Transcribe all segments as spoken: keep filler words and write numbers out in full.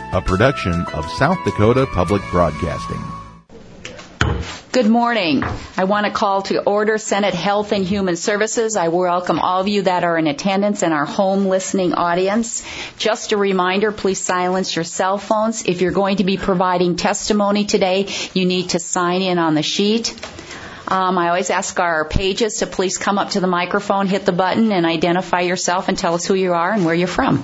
a production of South Dakota Public Broadcasting. Good morning. I want to call to order Senate Health and Human Services. I welcome all of you that are in attendance and our home listening audience. Just a reminder, please silence your cell phones. If you're going to be providing testimony today, you need to sign in on the sheet. Um, I always ask our pages to please come up to the microphone, hit the button, and identify yourself and tell us who you are and where you're from.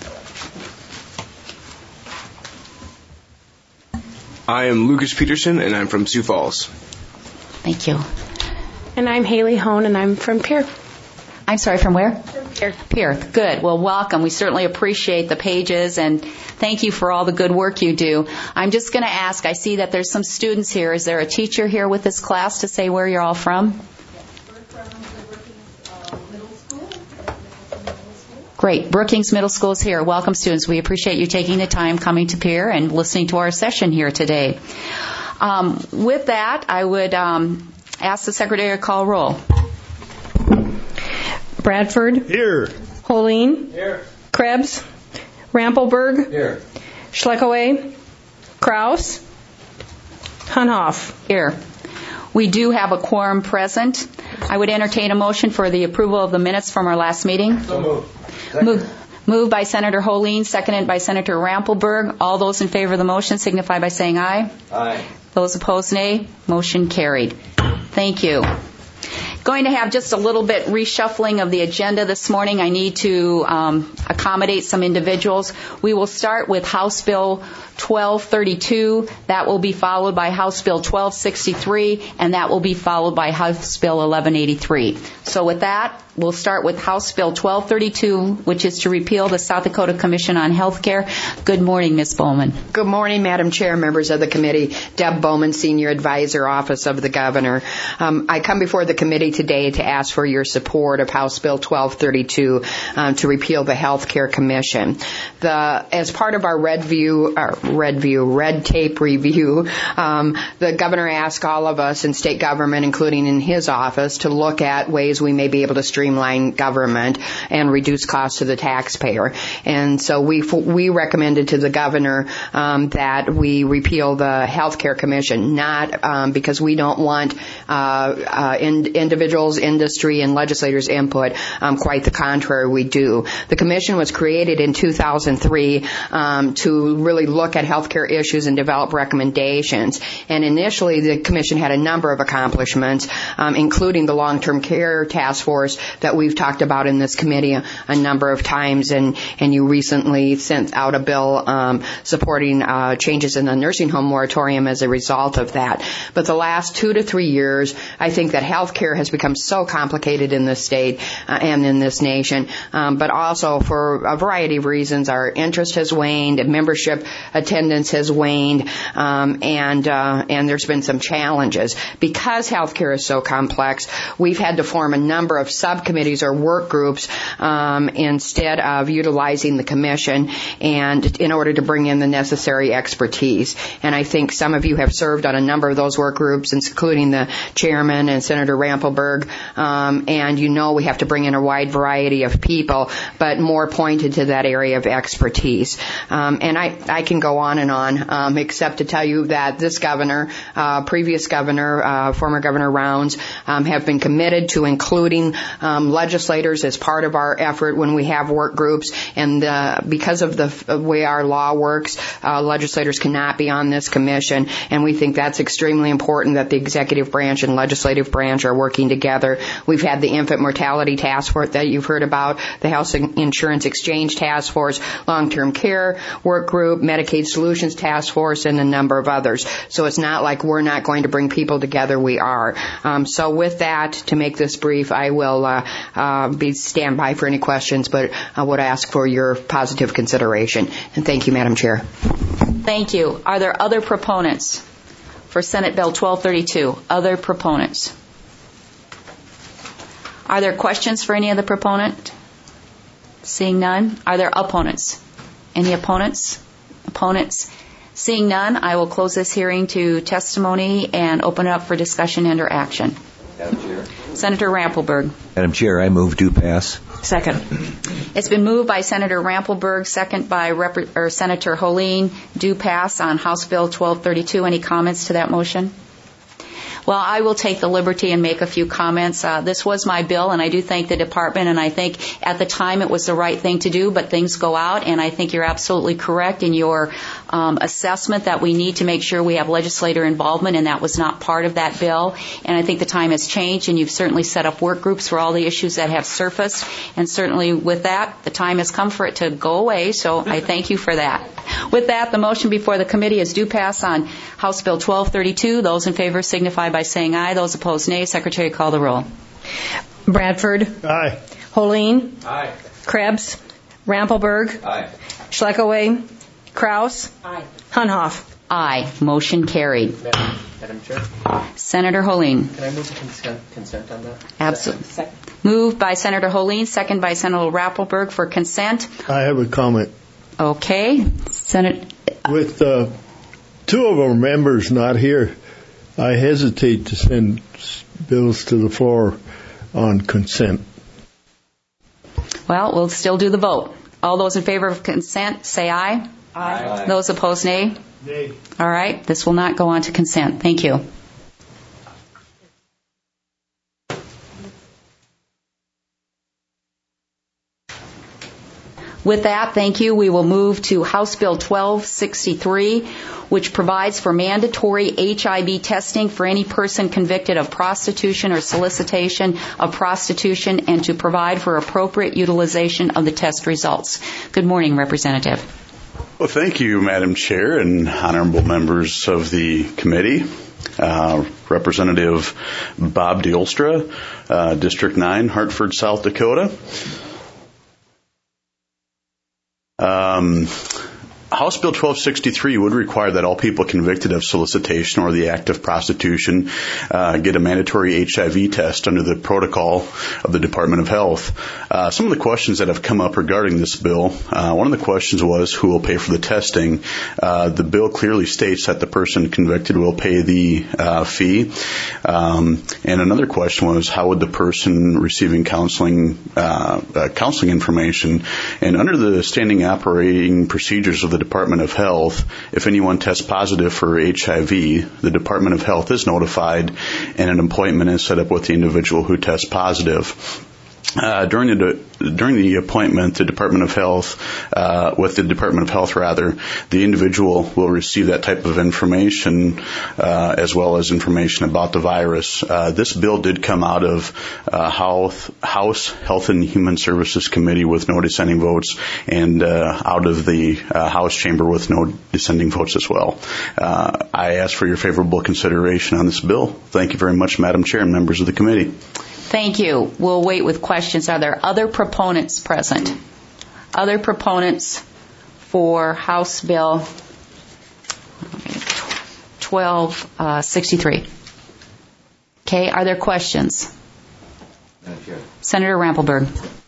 I am Lucas Peterson, and I'm from Sioux Falls. Thank you. And I'm Haley Hone, and I'm from Pierre. I'm sorry, from where? Pierre. Pierre. Good. Well, welcome. We certainly appreciate the pages, and thank you for all the good work you do. I'm just going to ask, I see that there's some students here. Is there a teacher here with this class to say where you're all from? Great. Brookings Middle School is here. Welcome, students. We appreciate you taking the time coming to Pierre and listening to our session here today. Um, with that, I would um, ask the Secretary to call roll. Bradford. Here. Holeen. Here. Krebs. Rampelberg. Here. Schleckaway. Kraus. Hunhoff. Here. We do have a quorum present. I would entertain a motion for the approval of the minutes from our last meeting. So moved. Move, moved by Senator Holeen, seconded by Senator Rampelberg. All those in favor of the motion signify by saying aye. Aye. Those opposed, nay. Motion carried. Thank you. Going to have just a little bit reshuffling of the agenda this morning. I need to um, accommodate some individuals. We will start with House Bill twelve thirty-two. That will be followed by House Bill twelve sixty-three, and that will be followed by House Bill eleven eighty-three. So with that, we'll start with House Bill twelve thirty-two, which is to repeal the South Dakota Commission on Health Care. Good morning, Miz Bowman. Good morning, Madam Chair, members of the committee. Deb Bowman, Senior Advisor, Office of the Governor. Um, I come before the committee today to ask for your support of House Bill twelve thirty-two um, to repeal the Health Care Commission. The, as part of our red view, uh, red view, red tape review, um, the governor asked all of us in state government, including in his office, to look at ways we may be able to streamline government and reduce costs to the taxpayer. And so we we recommended to the governor um, that we repeal the Health Care Commission, not um, because we don't want uh, uh, in, individuals, industry, and legislators' input. Um, quite the contrary, we do. The commission was created in two thousand three um, to really look at healthcare issues and develop recommendations. And initially, the commission had a number of accomplishments, um, including the long-term care task force that we've talked about in this committee a, a number of times, and, and you recently sent out a bill um, supporting uh, changes in the nursing home moratorium as a result of that. But the last two to three years, I think that health care has become so complicated in this state uh, and in this nation, um, but also for a variety of reasons. Our interest has waned, and membership attendance has waned, um, and uh, and there's been some challenges. Because health care is so complex, we've had to form a number of subcommittees or work groups um, instead of utilizing the commission, and in order to bring in the necessary expertise. And I think some of you have served on a number of those work groups, including the chairman and Senator Rampelberg, um, and you know we have to bring in a wide variety of people, but more pointed to that area of expertise. Um, and I, I can go on and on, um, except to tell you that this governor, uh, previous governor, uh, former Governor Rounds, um, have been committed to including um, legislators as part of our effort when we have work groups. And uh, because of the way our law works, uh, legislators cannot be on this commission. And we think that's extremely important that the executive branch and legislative branch are working together. We've had the infant mortality task force that you've heard about, the Health Insurance Exchange Task Force, long-term care work group, Medicaid Solutions Task Force, and a number of others. So it's not like we're not going to bring people together. We are. Um, so with that, to make this brief, I will uh, uh, be stand by for any questions, but I would ask for your positive consideration. And thank you, Madam Chair. Thank you. Are there other proponents for Senate Bill twelve thirty-two? Other proponents? Are there questions for any of the proponent? Seeing none. Are there opponents? Any opponents? Opponents? Seeing none, I will close this hearing to testimony and open it up for discussion and or action. Madam Chair. Senator Rampelberg. Madam Chair, I move to pass. Second. It's been moved by Senator Rampelberg, second by Rep- or Senator Holeen. Do pass on House Bill twelve thirty-two. Any comments to that motion? Well, I will take the liberty and make a few comments. Uh, this was my bill, and I do thank the department, and I think at the time it was the right thing to do, but things go out, and I think you're absolutely correct in your um, assessment that we need to make sure we have legislator involvement, and that was not part of that bill. And I think the time has changed, and you've certainly set up work groups for all the issues that have surfaced, and certainly with that, the time has come for it to go away, so I thank you for that. With that, the motion before the committee is due pass on House Bill twelve thirty-two. Those in favor signify by saying aye. Those opposed, nay. Secretary, call the roll. Bradford. Aye. Holeen. Aye. Krebs. Rampelberg. Aye. Schleckaway. Kraus. Aye. Hunhoff. Aye. Motion carried. Madam, Madam Chair, Senator Holeen. can I move the consent, consent on that? Absolutely. Moved by Senator Holeen, second by Senator Rappelberg for consent. I have a comment. Okay. Senate. With uh, two of our members not here, I hesitate to send bills to the floor on consent. Well, we'll still do the vote. All those in favor of consent, say aye. Aye. Those opposed, nay. Nay. All right. This will not go on to consent. Thank you. With that, thank you. We will move to House Bill twelve sixty-three, which provides for mandatory H I V testing for any person convicted of prostitution or solicitation of prostitution, and to provide for appropriate utilization of the test results. Good morning, Representative. Well, thank you, Madam Chair and honorable members of the committee. Uh, Representative Bob Dielstra, uh, District nine, Hartford, South Dakota. Um, House Bill twelve sixty-three would require that all people convicted of solicitation or the act of prostitution uh, get a mandatory H I V test under the protocol of the Department of Health. Uh, some of the questions that have come up regarding this bill, uh, one of the questions was who will pay for the testing. Uh, the bill clearly states that the person convicted will pay the uh, fee. Um, and another question was how would the person receiving counseling uh, uh, counseling information? And under the standing operating procedures of the Department of Health, if anyone tests positive for H I V, the Department of Health is notified and an appointment is set up with the individual who tests positive. Uh, during the during the appointment, the Department of Health, uh, with the Department of Health rather, the individual will receive that type of information uh, as well as information about the virus. Uh, this bill did come out of uh, House, House Health and Human Services Committee with no dissenting votes, and uh, out of the uh, House chamber with no dissenting votes as well. Uh, I ask for your favorable consideration on this bill. Thank you very much, Madam Chair and members of the committee. Thank you. We'll wait with questions. Are there other proponents present? Other proponents for House Bill twelve sixty-three? Okay, are there questions? Senator Rampelberg.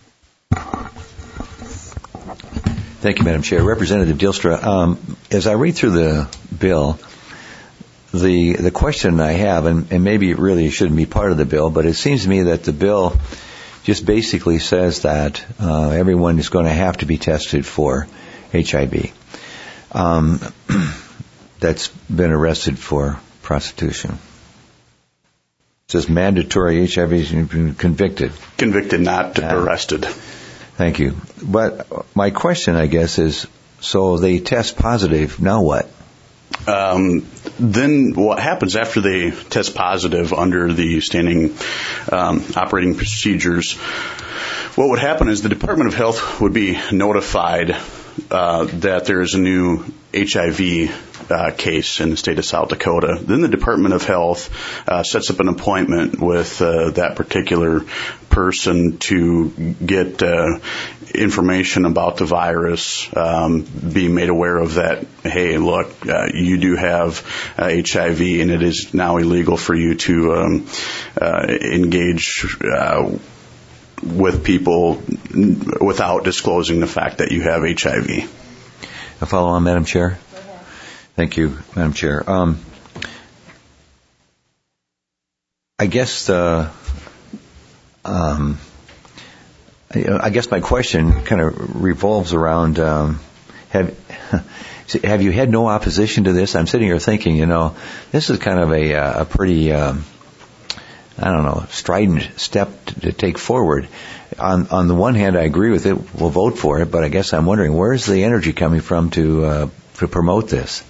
Thank you, Madam Chair. Representative Dielstra, um, as I read through the bill, The the question I have, and, and maybe it really shouldn't be part of the bill, but it seems to me that the bill just basically says that uh, everyone is going to have to be tested for H I V um, that's been arrested for prostitution. It says mandatory H I V is convicted. Convicted, not uh, arrested. Thank you. But my question, I guess, is, so they test positive, now what? Um, then what happens after they test positive under the standing um, operating procedures, what would happen is the Department of Health would be notified uh, that there is a new H I V uh, case in the state of South Dakota. Then the Department of Health uh, sets up an appointment with uh, that particular person to get uh, information about the virus, um, be made aware of that, hey, look, uh, you do have uh, H I V and it is now illegal for you to um, uh, engage uh, with people without disclosing the fact that you have H I V. A follow on, Madam Chair? Thank you, Madam Chair. Um, I guess the, um, I guess my question kind of revolves around, um, have, have you had no opposition to this? I'm sitting here thinking, you know, this is kind of a, a pretty, um, I don't know, strident step to take forward. On, on the one hand, I agree with it. We'll vote for it, but I guess I'm wondering, where's the energy coming from to, uh, to promote this?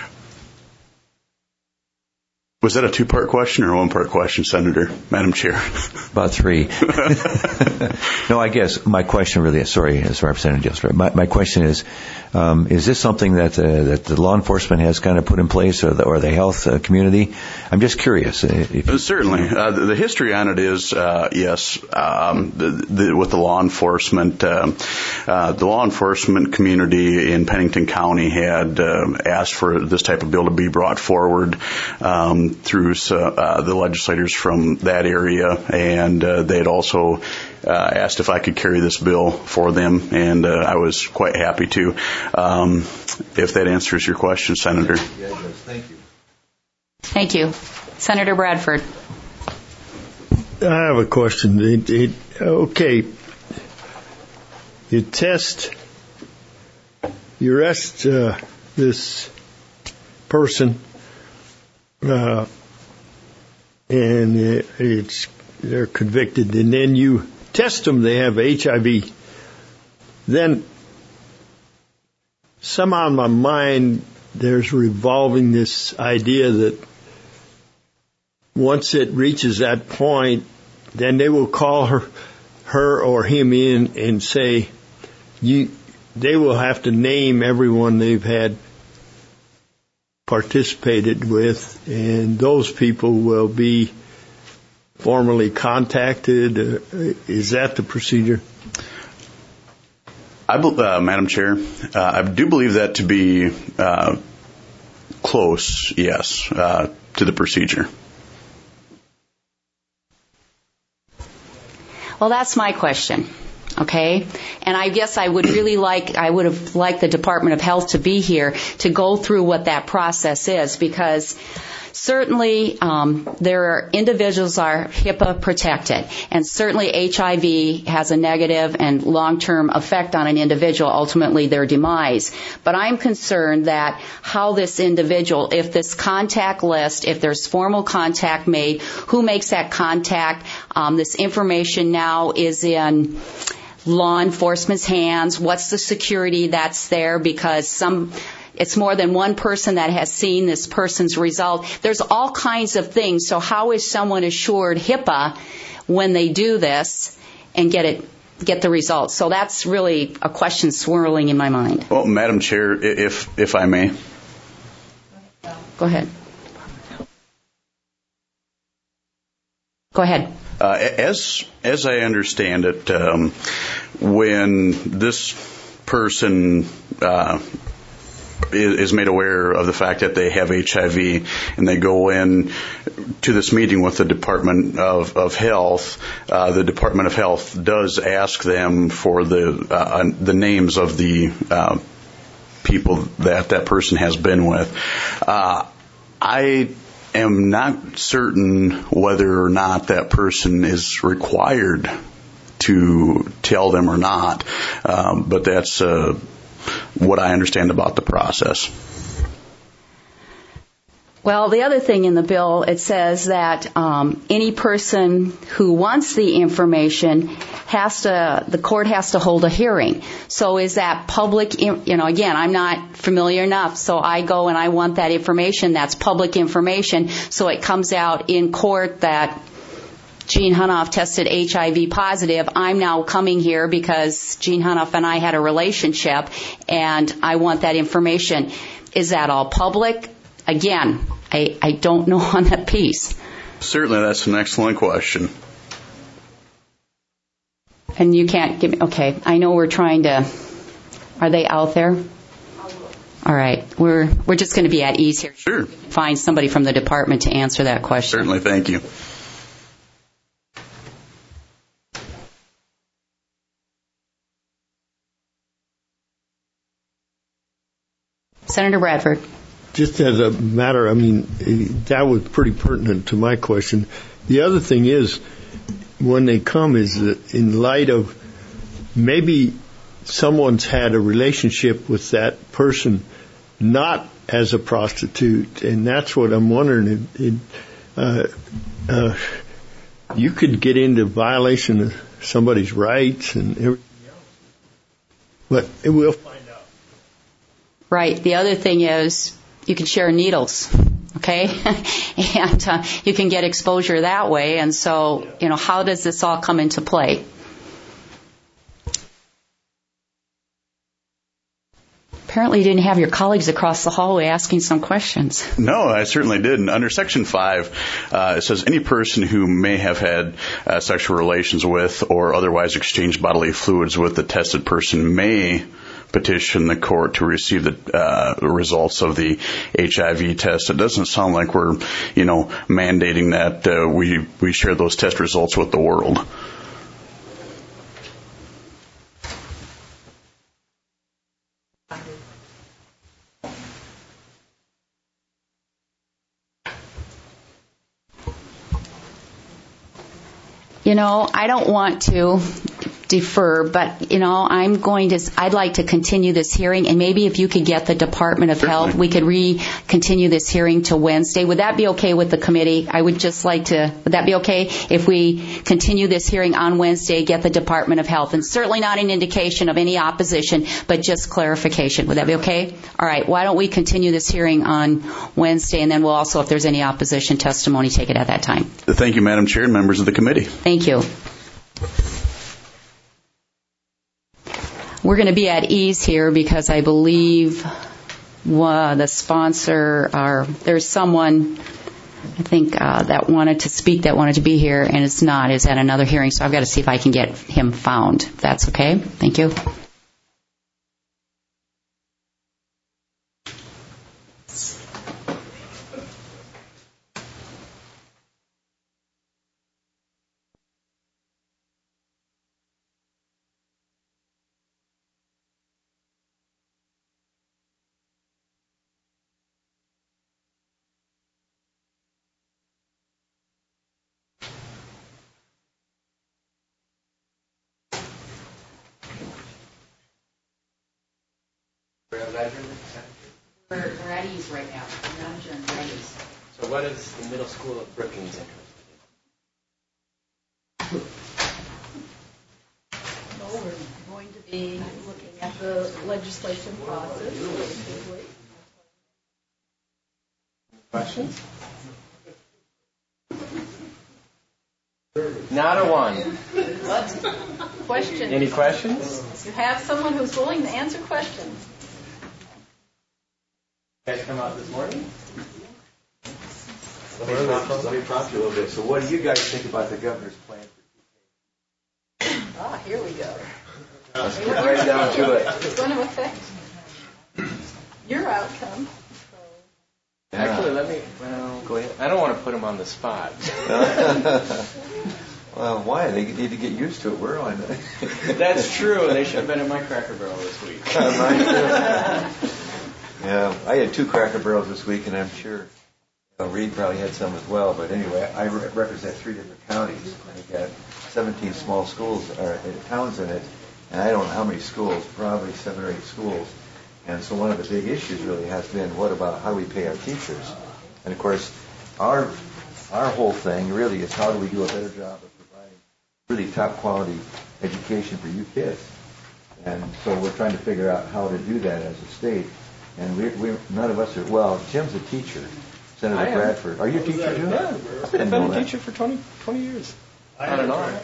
Was that a two-part question or a one-part question, Senator, Madam Chair? About three. No, I guess my question really is, sorry, as Representative Dilstra, my, my question is, um, is this something that, uh, that the law enforcement has kind of put in place, or the, or the health uh, community? I'm just curious. If uh, Certainly. Uh, the, the history on it is, uh, yes, um, the, the, with the law enforcement, uh, uh, the law enforcement community in Pennington County had uh, asked for this type of bill to be brought forward um, through uh, the legislators from that area, and uh, they had also uh, asked if I could carry this bill for them, and uh, I was quite happy to. Um, if that answers your question, Senator. Thank you. Thank you. Senator Bradford. I have a question. It, it, okay, you test, you arrest uh, this person, Uh, and it, it's they're convicted, and then you test them, they have H I V. Then somehow in my mind there's revolving this idea that once it reaches that point, then they will call her, her or him in and say, you, they will have to name everyone they've had participated with, and those people will be formally contacted. Uh, is that the procedure? I, uh, Madam Chair, uh, I do believe that to be uh, close, yes, uh, to the procedure. Well, that's my question. Okay, and I guess I would really like, I would have liked the Department of Health to be here to go through what that process is, because certainly um, there are individuals are HIPAA protected, and certainly H I V has a negative and long-term effect on an individual, ultimately their demise. But I'm concerned that how this individual, if this contact list, if there's formal contact made, who makes that contact? Um, this information now is in law enforcement's hands. What's the security that's there? Because some, it's more than one person that has seen this person's result. There's all kinds of things. So how is someone assured HIPAA when they do this and get it, get the results? So that's really a question swirling in my mind. Well, Madam Chair, if if I may. Go ahead. Go ahead. Uh, as as I understand it, um, when this person uh, is, is made aware of the fact that they have H I V, and they go in to this meeting with the Department of, of Health, uh, the Department of Health does ask them for the uh, the names of the uh, people that that person has been with. Uh, I am not certain whether or not that person is required to tell them or not, um, but that's uh, what I understand about the process. Well, the other thing in the bill, it says that um, any person who wants the information has to, the court has to hold a hearing. So is that public, you know, again, I'm not familiar enough, so I go and I want that information. That's public information, so it comes out in court that Gene Hunoff tested H I V positive. I'm now coming here because Gene Hunoff and I had a relationship, and I want that information. Is that all public? Again, I, I don't know on that piece. Certainly, that's an excellent question. And you can't give me, okay, I know we're trying to, are they out there? All right, we're we're just going to be at ease here. Sure. Find somebody from the department to answer that question. Certainly, thank you. Senator Bradford. Just as a matter, I mean, that was pretty pertinent to my question. The other thing is, when they come, is that in light of maybe someone's had a relationship with that person not as a prostitute, and that's what I'm wondering. It, it, uh, uh, you could get into violation of somebody's rights and everything else, but it will find out. Right. The other thing is you can share needles, okay? and uh, you can get exposure that way. And so, you know, how does this all come into play? Apparently you didn't have your colleagues across the hallway asking some questions. No, I certainly didn't. Under Section five, uh, it says any person who may have had uh, sexual relations with or otherwise exchanged bodily fluids with the tested person may petition the court to receive the uh, results of the H I V test. It doesn't sound like we're, you know, mandating that uh, we we share those test results with the world. You know, I don't want to defer, but, you know, I'm going to, I'd like to continue this hearing, and maybe if you could get the Department of Certainly. Health, we could re-continue this hearing to Wednesday. Would that be okay with the committee? I would just like to, would that be okay if we continue this hearing on Wednesday, get the Department of Health? And certainly not an indication of any opposition, but just clarification. Would that be okay? All right, why don't we continue this hearing on Wednesday, and then we'll also, if there's any opposition testimony, take it at that time. Thank you, Madam Chair and members of the committee. Thank you. We're going to be at ease here because I believe uh, the sponsor, or there's someone, I think, uh, that wanted to speak, that wanted to be here, and it's not, is at another hearing, so I've got to see if I can get him found. If that's okay. Thank you. We're, we're at ease right now. We're not adjourned. We're at ease. So what is the middle school of Brookings interested in? Well, we're going to be looking at the legislation process. Questions? Not a one. What? Question. Any questions? You have someone who's willing to answer questions. You guys come out this morning? Let me, prompt, let me prompt you a little bit. So what do you guys think about the governor's plan for T K? Ah, here we go. Let's get right down to it. It's going to affect your outcome. So. Actually, let me, well, go ahead. I don't want to put him on the spot. Well, why? They need to get used to it. We're on it. That's true. They should have been at my Cracker Barrel this week. Yeah, I had two Cracker Barrels this week, and I'm sure you know, Reed probably had some as well. But anyway, I re- represent three different counties. I've got seventeen small schools or uh, towns in it, and I don't know how many schools, probably seven or eight schools. And so one of the big issues really has been, what about how we pay our teachers? And of course, our our whole thing really is how do we do a better job of providing really top quality education for you kids? And so we're trying to figure out how to do that as a state. And we, we none of us are, well, Jim's a teacher, Senator I am. Bradford. Are you a teacher too? Yeah, I've been, been a teacher for twenty, twenty years. I don't know.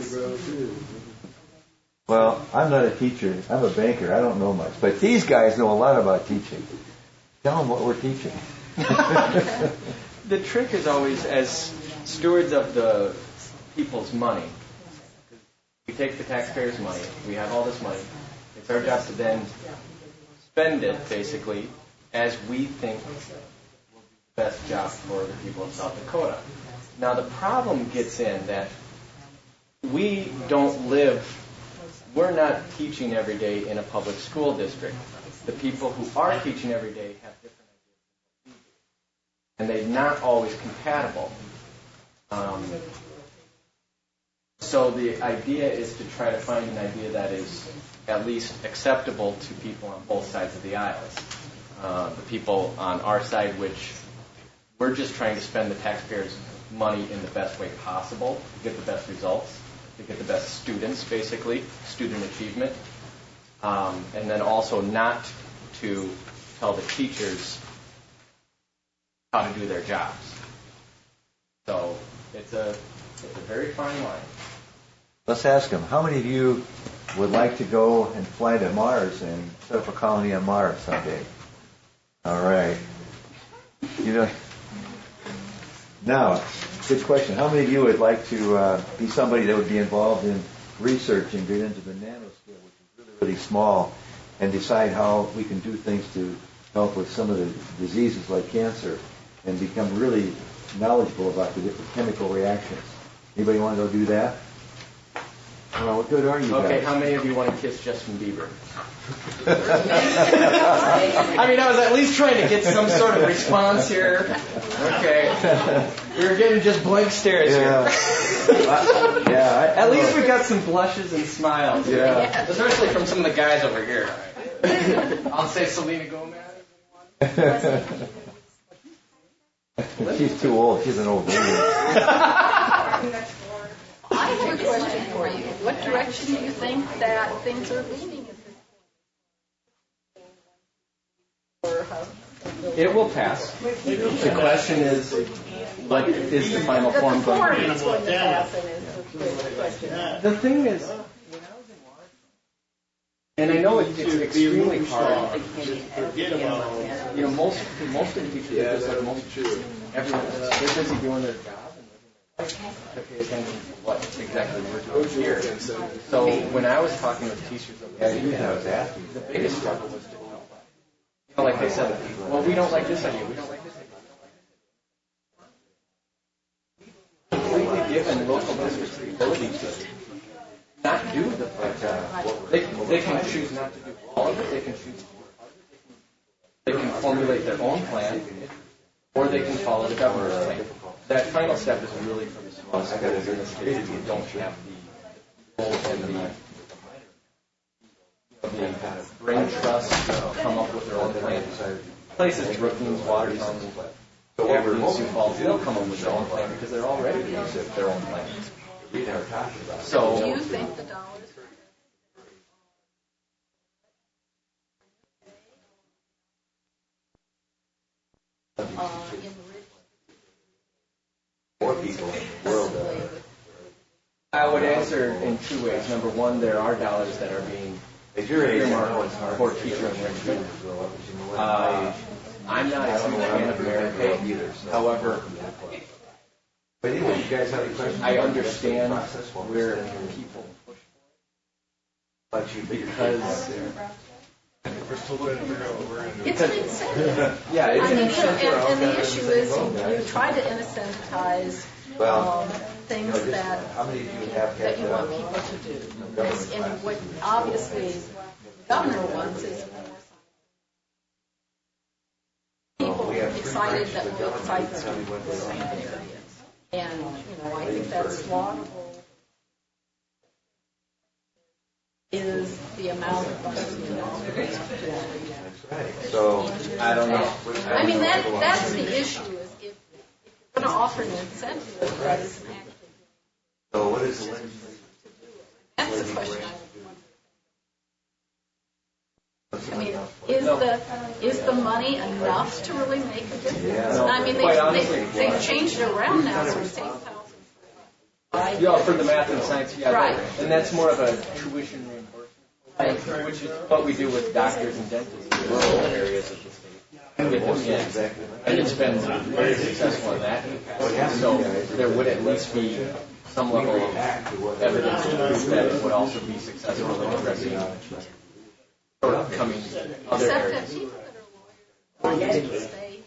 Well, I'm not a teacher. I'm a banker. I don't know much. But these guys know a lot about teaching. Tell them what we're teaching. The trick is always, as stewards of the people's money, we take the taxpayers' money, we have all this money, it's our job to then spend it, basically, as we think will be the best job for the people of South Dakota. Now, the problem gets in that we don't live, we're not teaching every day in a public school district. The people who are teaching every day have different ideas, and they're not always compatible. Um, So the idea is to try to find an idea that is at least acceptable to people on both sides of the aisles. Uh, the people on our side, which we're just trying to spend the taxpayers' money in the best way possible to get the best results, to get the best students, basically, student achievement, um, and then also not to tell the teachers how to do their jobs. So it's a it's a very fine line. Let's ask them, how many of you would like to go and fly to Mars and set up a colony on Mars someday? All right. You know, now, good question. How many of you would like to uh, be somebody that would be involved in research and get into the nanoscale, which is really, really small, and decide how we can do things to help with some of the diseases like cancer and become really knowledgeable about the different chemical reactions? Anybody want to go do that? Well, what good are you guys? Okay, how many of you want to kiss Justin Bieber? I mean, I was at least trying to get some sort of response here. Okay. We were getting just blank stares Yeah. here. yeah. I, At least we got some blushes and smiles. Yeah. Especially from some of the guys over here. I'll say Selena Gomez. She's too old. She's an old lady. I have a question for you. What direction do you think that things are leaning at this point? Or how? It will pass. The question is, what is the final The form going to be? form is going to pass, and is the question. The thing is, when I was in Washington, and I know it's extremely hard. You know, most most of the teachers are just like most everyone. They're busy doing their job and to pay attention to what exactly we're doing here. So when I was talking with teachers over there, the biggest struggle was to know. You know, like they said, well, we don't like this idea. We don't like this idea. Completely given local districts the ability to not do the project. They, they can choose not to do all of it. They can choose. They can formulate their own plan, or they can follow the governor's plan. That final step is really for the small schools in the state who don't have the goals and the, the brain trust to come up with their own plans. Places, Brookings, Watertown, Aberdeen, Sioux Falls, they'll come up with their own plan because they're all ready to use their own plans. So, Do you think the dollars? Uh, in the More people. World. I would answer in two ways. Number one, there are dollars that are being earmarked for teacher enrichment. Uh, I'm not a huge fan of merit pay. However, But anyway, you guys have any questions? I understand where people push for it because It's an incentive. yeah, it's I an mean, incentive. and, and the issue is you, you try to incentivize um, things that How many of you have that you had, want uh, people to do. And, and what obviously the governor wants is more people excited that both sides are in the same areas. And, you know, I think that's laudable is the amount of money you know. So, I don't know. I mean, that that's the issue is if, if you're going to offer an incentive that is an active. so what is the legislation? That's the question. I mean, is the is the money enough to really make a difference? Yeah. I mean, they, they, they've changed it around now, so it's eight thousand. Yeah, for the math and science, yeah. Right. And that's more of a tuition reimbursement, which is what we do with doctors and dentists in rural areas of the state. Get them in. And it's been very successful in that. So there would at least be some level of evidence to prove that it would also be successful in addressing shortcomings in other Except that areas. people that are lawyers like to stay.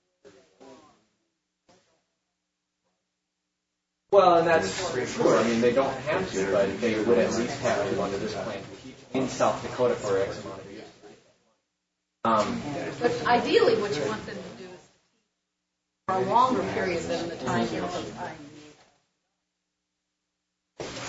Well, and that's true. I mean, they don't have to, but they would at least have to under this plan to teach in South Dakota for X amount of years. Um, But ideally, what you want them to do is for a longer period than the time you're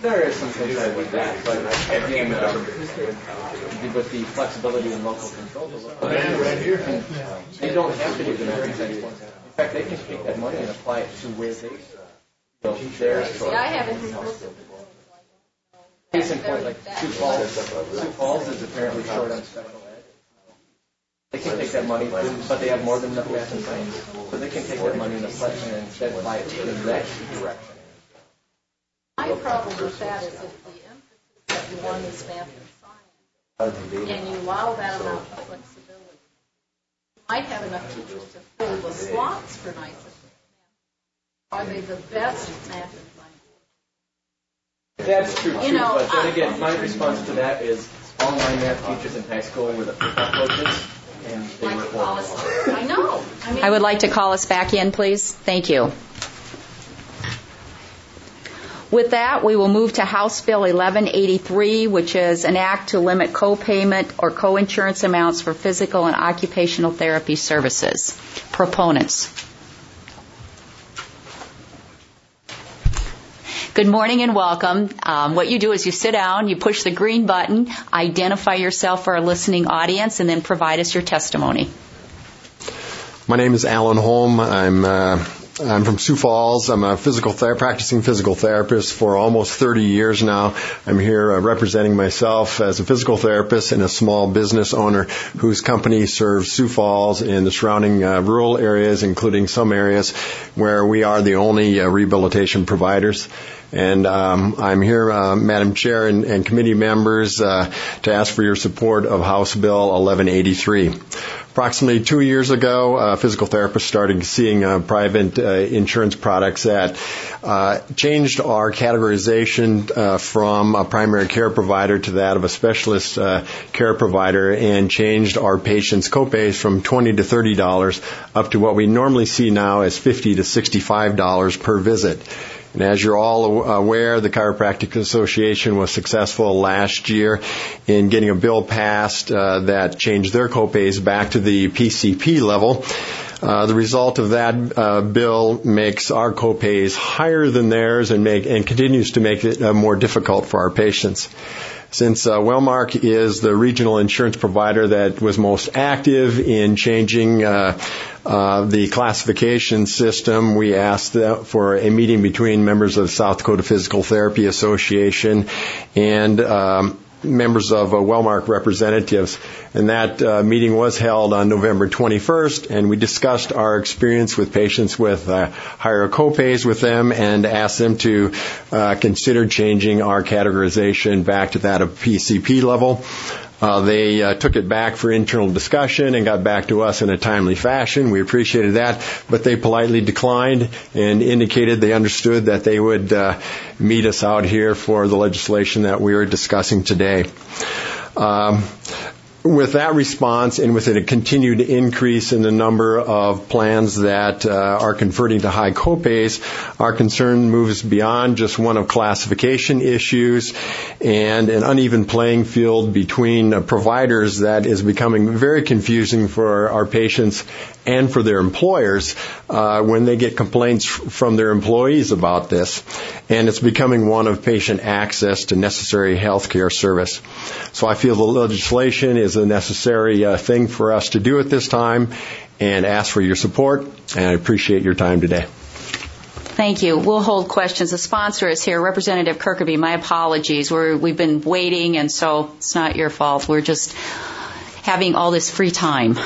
There is some concern with that, but again, um, with the flexibility and local control, they don't have to do the math expense. In fact, they can take that money and apply it to where they so their choice. See, I haven't looked at the Case in point, like Sioux Falls. Sioux Falls is apparently short on special ed. They can take that money, but they have more than enough math and science, so they can take that money and apply and instead apply it in that direction. My problem with that is if the emphasis that you want is math and science, and you allow that amount of flexibility, you might have enough teachers to fill the slots for nice math. Are they the best math and science? That's true, too, You know, but then I- again, my response to that is all my math teachers in high school were the football coaches, and they were horrible. I know. I mean, I would like to call us back in, please. Thank you. With that, we will move to House Bill eleven eighty-three, which is an act to limit co-payment or co-insurance amounts for physical and occupational therapy services. Proponents. Good morning and welcome. Um, what you do is you sit down, you push the green button, identify yourself for our listening audience, and then provide us your testimony. My name is Alan Holm. I'm uh, I'm from Sioux Falls. I'm a physical ther- practicing physical therapist for almost thirty years now. I'm here uh, representing myself as a physical therapist and a small business owner whose company serves Sioux Falls and the surrounding uh, rural areas, including some areas where we are the only uh, rehabilitation providers. And um, I'm here, uh, Madam Chair and, and committee members, uh, to ask for your support of House Bill eleven eighty-three. Approximately two years ago, uh, physical therapists started seeing uh, private uh, insurance products that uh, changed our categorization uh, from a primary care provider to that of a specialist uh, care provider, and changed our patients' copays from twenty to thirty dollars up to what we normally see now as fifty to sixty-five dollars per visit. And as you're all aware, the Chiropractic Association was successful last year in getting a bill passed uh, that changed their copays back to the P C P level. Uh, the result of that uh, bill makes our copays higher than theirs and make and continues to make it uh, more difficult for our patients. Since uh, Wellmark is the regional insurance provider that was most active in changing uh, uh, the classification system, we asked for a meeting between members of the South Dakota Physical Therapy Association and um, members of uh, Wellmark representatives. And that uh, meeting was held on November twenty-first, and we discussed our experience with patients with uh, higher copays with them and asked them to uh, consider changing our categorization back to that of P C P level. Uh, they uh, took it back for internal discussion and got back to us in a timely fashion. We appreciated that, but they politely declined and indicated they understood that they would uh, meet us out here for the legislation that we are discussing today. Um, With that response and with a continued increase in the number of plans that uh, are converting to high copays, our concern moves beyond just one of classification issues and an uneven playing field between uh, providers that is becoming very confusing for our patients and for their employers uh, when they get complaints from their employees about this. And it's becoming one of patient access to necessary health care service. So I feel the legislation is a necessary uh, thing for us to do at this time, and ask for your support, and I appreciate your time today. Thank you. We'll hold questions. The sponsor is here, Representative Kirkeby. My apologies. We're, we've been waiting, and so it's not your fault. We're just having all this free time.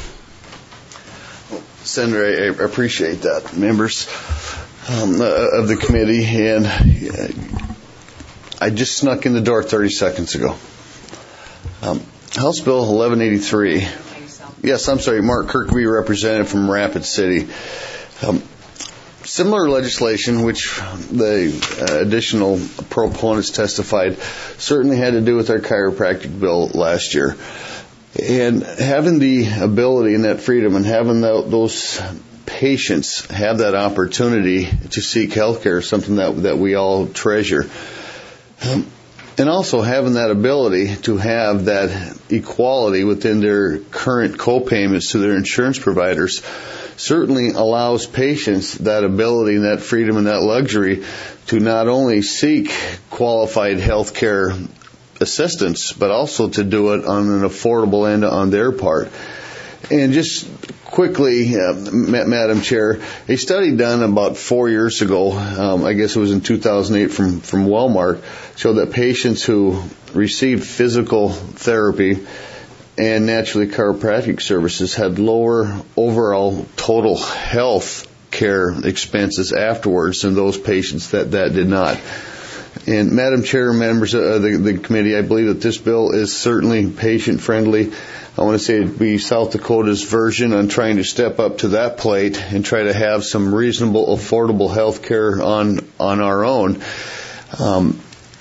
Senator, I appreciate that, members um, uh, of the committee, and uh, I just snuck in the door thirty seconds ago. Um, House Bill eleven eighty-three. Yes, I'm sorry, Mark Kirkeby, representative from Rapid City. Um, similar legislation, which the uh, additional proponents testified, certainly had to do with our chiropractic bill last year. And having the ability and that freedom and having the, those patients have that opportunity to seek health care is something that, that we all treasure. Um, and also having that ability to have that equality within their current co-payments to their insurance providers certainly allows patients that ability and that freedom and that luxury to not only seek qualified health care assistance, but also to do it on an affordable end on their part. And just quickly, uh, Madam Chair, a study done about four years ago, um, I guess it was in two thousand eight from, from Wellmark, showed that patients who received physical therapy and naturally chiropractic services had lower overall total health care expenses afterwards than those patients that, that did not. And Madam Chair, members of the, the committee, I believe that this bill is certainly patient-friendly. I want to say it'd be South Dakota's version on trying to step up to that plate and try to have some reasonable, affordable health care on, on our own. Um,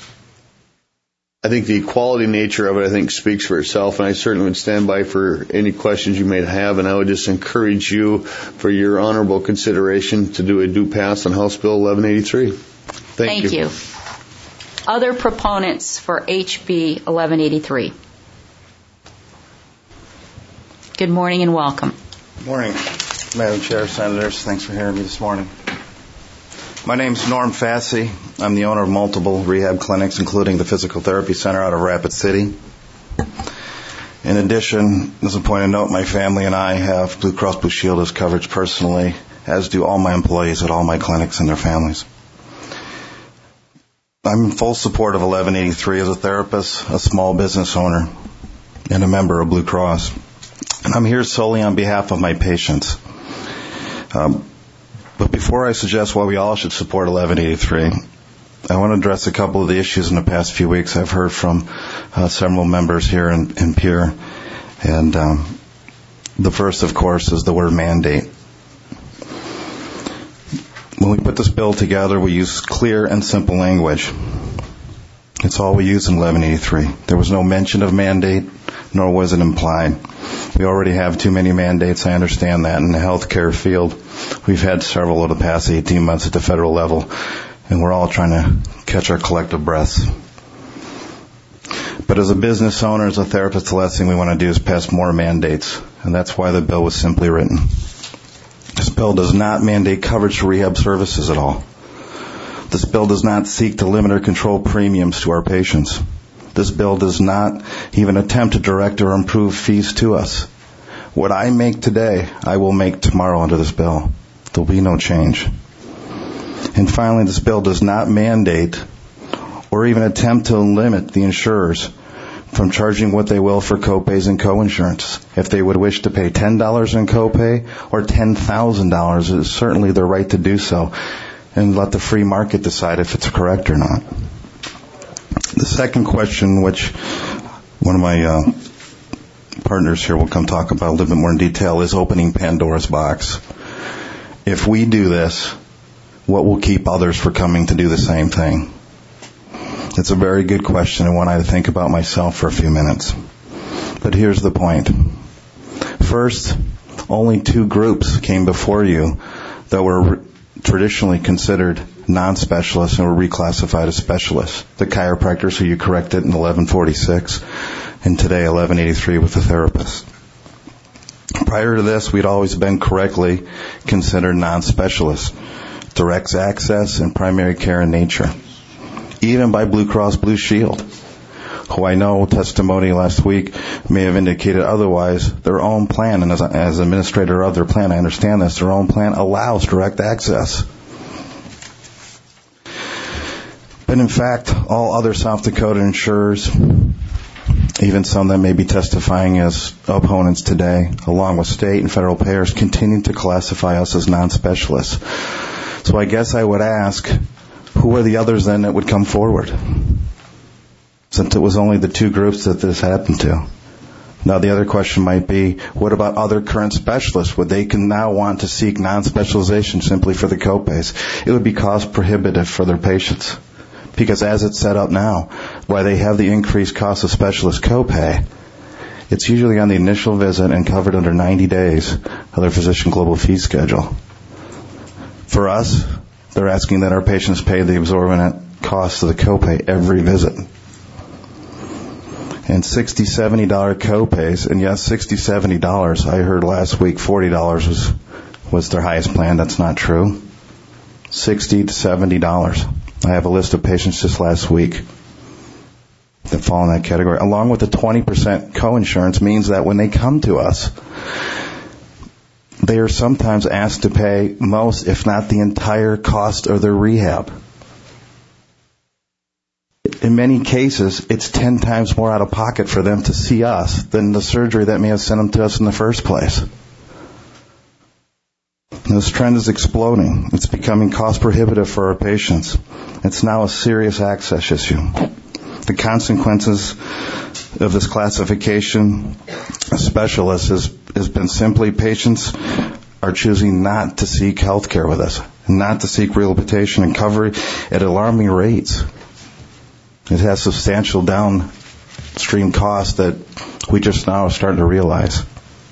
I think the equality nature of it, I think, speaks for itself, and I certainly would stand by for any questions you may have, and I would just encourage you for your honorable consideration to do a due pass on House Bill eleven eighty-three. Thank, Thank you. you. Other proponents for H B eleven eighty-three? Good morning and welcome. Good morning, Madam Chair, Senators. Thanks for hearing me this morning. My name is Norm Fassey. I'm the owner of multiple rehab clinics, including the Physical Therapy Center out of Rapid City. In addition, as a point of note, my family and I have Blue Cross Blue Shield as coverage personally, as do all my employees at all my clinics and their families. I'm in full support of eleven eighty-three as a therapist, a small business owner, and a member of Blue Cross. And I'm here solely on behalf of my patients. Um, but before I suggest why we all should support eleven eighty-three, I want to address a couple of the issues in the past few weeks I've heard from uh, several members here in, in Pierre. And um, the first, of course, is the word mandate. When we put this bill together, we use clear and simple language. It's all we use in eleven eighty-three. There was no mention of mandate, nor was it implied. We already have too many mandates, I understand that, in the healthcare field. We've had several over the past eighteen months at the federal level, and we're all trying to catch our collective breaths. But as a business owner, as a therapist, the last thing we want to do is pass more mandates, and that's why the bill was simply written. This bill does not mandate coverage for rehab services at all. This bill does not seek to limit or control premiums to our patients. This bill does not even attempt to direct or improve fees to us. What I make today, I will make tomorrow under this bill. There will be no change. And finally, this bill does not mandate or even attempt to limit the insurers from charging what they will for copays and coinsurance. If they would wish to pay ten dollars in copay or ten thousand dollars, it is certainly their right to do so, and let the free market decide if it's correct or not. The second question, which one of my uh, partners here will come talk about a little bit more in detail, is opening Pandora's box. If we do this, what will keep others from coming to do the same thing? It's a very good question and one I think about myself for a few minutes. But here's the point. First, only two groups came before you that were traditionally considered non-specialists and were reclassified as specialists. The chiropractors, who you corrected in eleven forty-six, and today eleven eighty-three with the therapists. Prior to this, we'd always been correctly considered non-specialists, direct access and primary care in nature, even by Blue Cross Blue Shield, who I know testimony last week may have indicated otherwise. Their own plan, and as, as administrator of their plan, I understand this, their own plan allows direct access. But in fact, all other South Dakota insurers, even some that may be testifying as opponents today, along with state and federal payers, continue to classify us as non-specialists. So I guess I would ask, who are the others then that would come forward? Since it was only the two groups that this happened to. Now the other question might be, what about other current specialists? Would they can now want to seek non-specialization simply for the copays? It would be cost prohibitive for their patients. Because as it's set up now, while they have the increased cost of specialist copay, it's usually on the initial visit and covered under ninety days of their physician global fee schedule. For us, they're asking that our patients pay the exorbitant cost of the copay every visit. and sixty dollars, seventy dollars co-pays. And yes, sixty dollars, seventy dollars. I heard last week forty dollars was, was their highest plan. That's not true. sixty to seventy dollars. I have a list of patients just last week that fall in that category. Along with the twenty percent coinsurance means that when they come to us, they are sometimes asked to pay most, if not the entire cost of their rehab. In many cases, it's ten times more out of pocket for them to see us than the surgery that may have sent them to us in the first place. And this trend is exploding. It's becoming cost prohibitive for our patients. It's now a serious access issue. The consequences of this classification of specialists has, has been simply patients are choosing not to seek health care with us, not to seek rehabilitation and recovery at alarming rates. It has substantial downstream costs that we just now are starting to realize.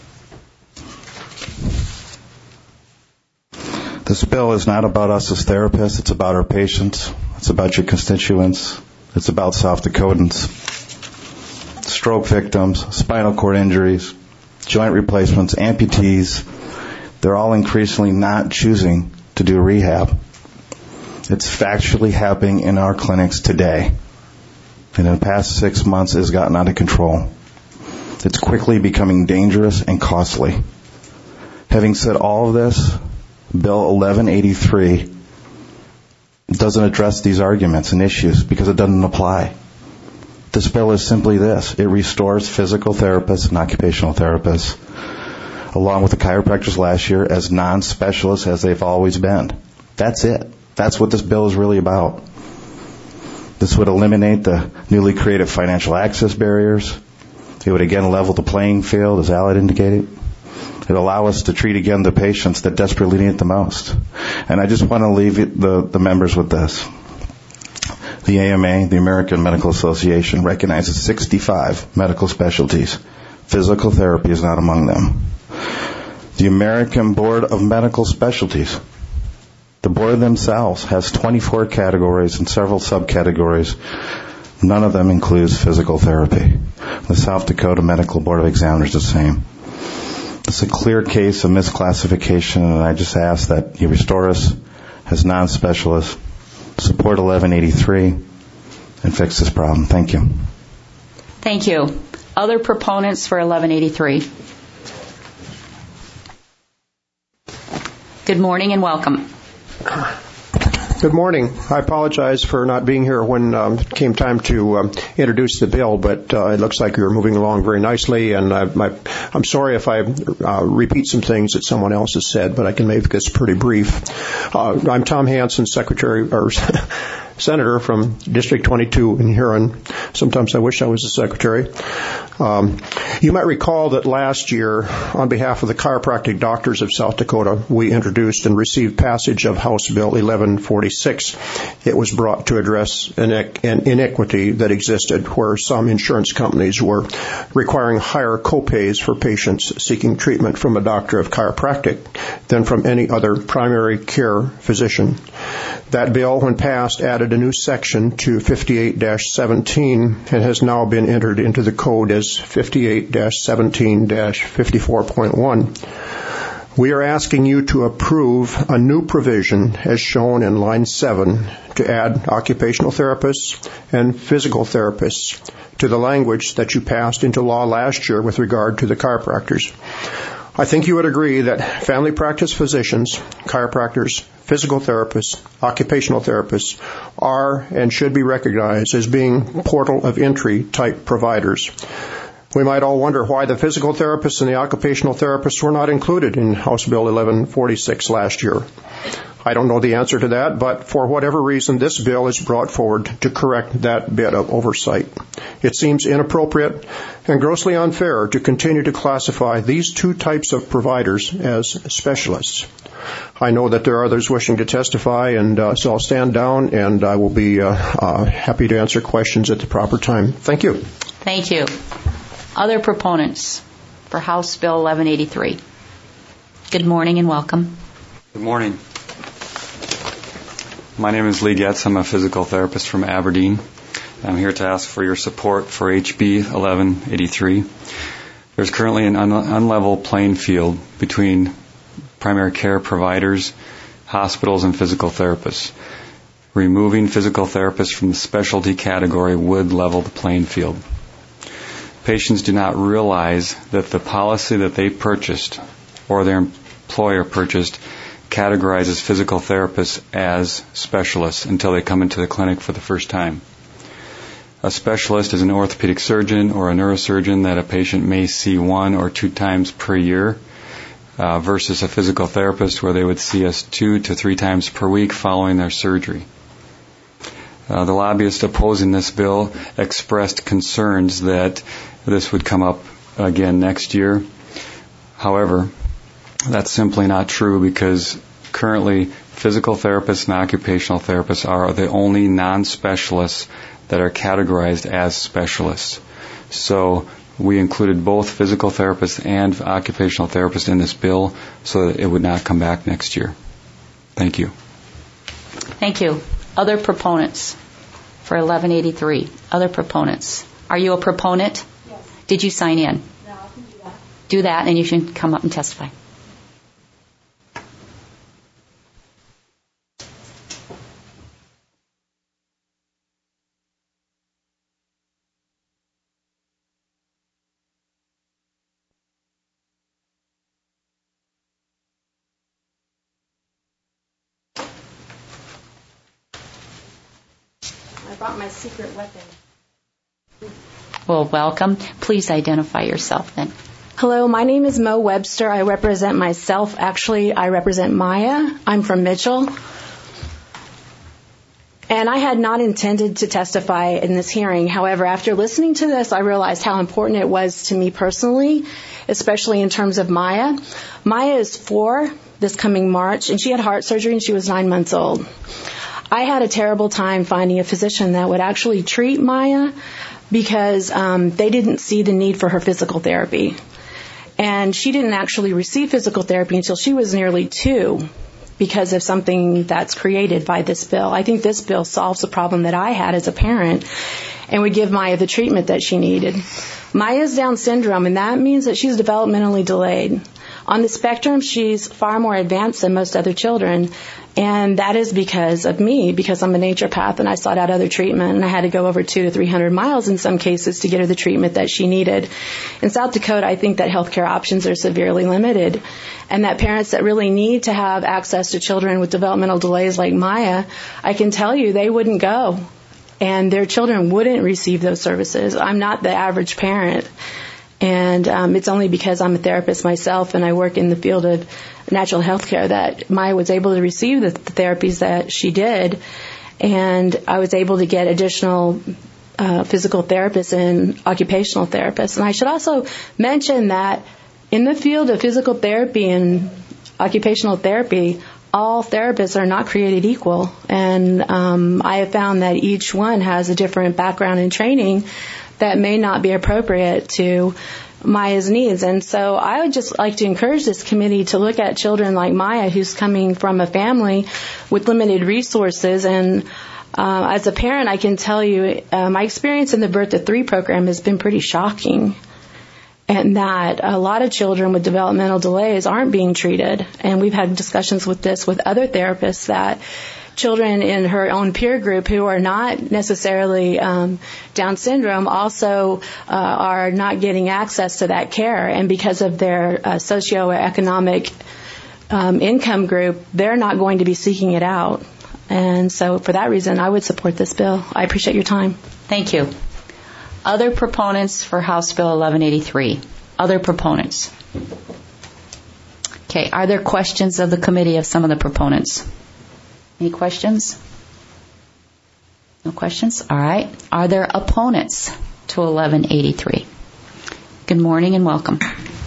This bill is not about us as therapists. It's about our patients. It's about your constituents. It's about South Dakotans. Stroke victims, spinal cord injuries, joint replacements, amputees. They're all increasingly not choosing to do rehab. It's factually happening in our clinics today. And in the past six months, it has gotten out of control. It's quickly becoming dangerous and costly. Having said all of this, Bill eleven eighty-three doesn't address these arguments and issues because it doesn't apply. This bill is simply this. It restores physical therapists and occupational therapists, along with the chiropractors last year, as non-specialists as they've always been. That's it. That's what this bill is really about. This would eliminate the newly created financial access barriers. It would again level the playing field, as Al had indicated. It would allow us to treat again the patients that desperately need it the most. And I just want to leave it, the, the members with this. The A M A, the American Medical Association, recognizes sixty-five medical specialties. Physical therapy is not among them. The American Board of Medical Specialties, the board themselves, has twenty-four categories and several subcategories. None of them includes physical therapy. The South Dakota Medical Board of Examiners is the same. It's a clear case of misclassification, and I just ask that you restore us as non-specialists, support eleven eighty-three, and fix this problem. Thank you. Thank you. Other proponents for eleven eighty-three? Good morning and welcome. Good morning. I apologize for not being here when um, it came time to um, introduce the bill, but uh, it looks like you're moving along very nicely, and I, my, I'm sorry if I uh, repeat some things that someone else has said, but I can make this pretty brief. Uh, I'm Tom Hansen, Secretary, or Senator from District twenty-two in Huron. Sometimes I wish I was a secretary. Um, you might recall that last year, on behalf of the chiropractic doctors of South Dakota, we introduced and received passage of House Bill eleven forty-six. It was brought to address an, an inequity that existed where some insurance companies were requiring higher copays for patients seeking treatment from a doctor of chiropractic than from any other primary care physician. That bill, when passed, added a new section to fifty-eight dash seventeen and has now been entered into the code as fifty-eight dash seventeen dash fifty-four point one. We are asking you to approve a new provision as shown in line seven to add occupational therapists and physical therapists to the language that you passed into law last year with regard to the chiropractors. I think you would agree that family practice physicians, chiropractors, physical therapists, occupational therapists are and should be recognized as being portal of entry type providers. We might all wonder why the physical therapists and the occupational therapists were not included in House Bill eleven forty-six last year. I don't know the answer to that, but for whatever reason, this bill is brought forward to correct that bit of oversight. It seems inappropriate and grossly unfair to continue to classify these two types of providers as specialists. I know that there are others wishing to testify, and uh, so I'll stand down, and I will be uh, uh, happy to answer questions at the proper time. Thank you. Thank you. Other proponents for House Bill eleven eighty-three? Good morning and welcome. Good morning. My name is Lee Getz. I'm a physical therapist from Aberdeen. I'm here to ask for your support for H B eleven eighty-three. There's currently an un- unlevel playing field between primary care providers, hospitals, and physical therapists. Removing physical therapists from the specialty category would level the playing field. Patients do not realize that the policy that they purchased or their employer purchased categorizes physical therapists as specialists until they come into the clinic for the first time. A specialist is an orthopedic surgeon or a neurosurgeon that a patient may see one or two times per year, uh, versus a physical therapist where they would see us two to three times per week following their surgery. Uh, the lobbyist opposing this bill expressed concerns that this would come up again next year. However, that's simply not true because currently physical therapists and occupational therapists are the only non-specialists that are categorized as specialists. So we included both physical therapists and occupational therapists in this bill so that it would not come back next year. Thank you. Thank you. Other proponents for eleven eighty-three? Other proponents? Are you a proponent? Yes. Did you sign in? No, I can do that. Do that and you should come up and testify. I brought my secret weapon. Well, welcome. Please identify yourself then. Hello, my name is Mo Webster. I represent myself. Actually, I represent Maya. I'm from Mitchell. And I had not intended to testify in this hearing. However, after listening to this, I realized how important it was to me personally, especially in terms of Maya. Maya is four this coming March, and she had heart surgery and she was nine months old. I had a terrible time finding a physician that would actually treat Maya because um, they didn't see the need for her physical therapy. And she didn't actually receive physical therapy until she was nearly two because of something that's created by this bill. I think this bill solves the problem that I had as a parent and would give Maya the treatment that she needed. Maya's Down syndrome, and that means that she's developmentally delayed. On the spectrum, she's far more advanced than most other children, and that is because of me, because I'm a naturopath and I sought out other treatment, and I had to go over two to three hundred miles in some cases to get her the treatment that she needed. In South Dakota, I think that healthcare options are severely limited, and that parents that really need to have access to children with developmental delays like Maya, I can tell you they wouldn't go, and their children wouldn't receive those services. I'm not the average parent. And um, it's only because I'm a therapist myself and I work in the field of natural health care that Maya was able to receive the, the therapies that she did. And I was able to get additional uh, physical therapists and occupational therapists. And I should also mention that in the field of physical therapy and occupational therapy, all therapists are not created equal. And um, I have found that each one has a different background and training that may not be appropriate to Maya's needs. And so I would just like to encourage this committee to look at children like Maya, who's coming from a family with limited resources. And uh, as a parent, I can tell you uh, my experience in the Birth to Three program has been pretty shocking. And that a lot of children with developmental delays aren't being treated. And we've had discussions with this with other therapists that children in her own peer group who are not necessarily um, Down syndrome also uh, are not getting access to that care. And because of their uh, socioeconomic um, income group, they're not going to be seeking it out. And so for that reason, I would support this bill. I appreciate your time. Thank you. Other proponents for House Bill eleven eighty-three? Other proponents? Okay, are there questions of the committee of some of the proponents? Any questions? No questions? All right. Are there opponents to eleven eighty-three? Good morning and welcome.